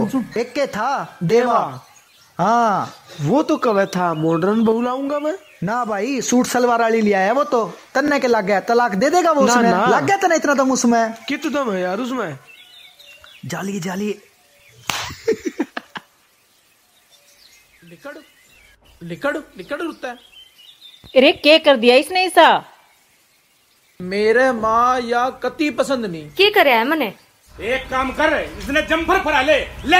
एक के था देवा। हाँ वो तो कब था, मॉडर्न बहू लाऊंगा मैं। ना भाई, सूट सलवार वाली लिया है वो तो। तन्ने के लग गया, तलाक दे देगा वो ना, उसमें। ना। लग गया तना इतना दम उसमें। कित दम है यार उसमें। जाली जाली लिकड़ लिकड़ लिकड़ रुकता है। अरे क्या कर दिया इसने ऐसा। मेरे माँ या कति पसंद नहीं। की करे है मने। एक काम कर, इसने जम्फर फरा ले।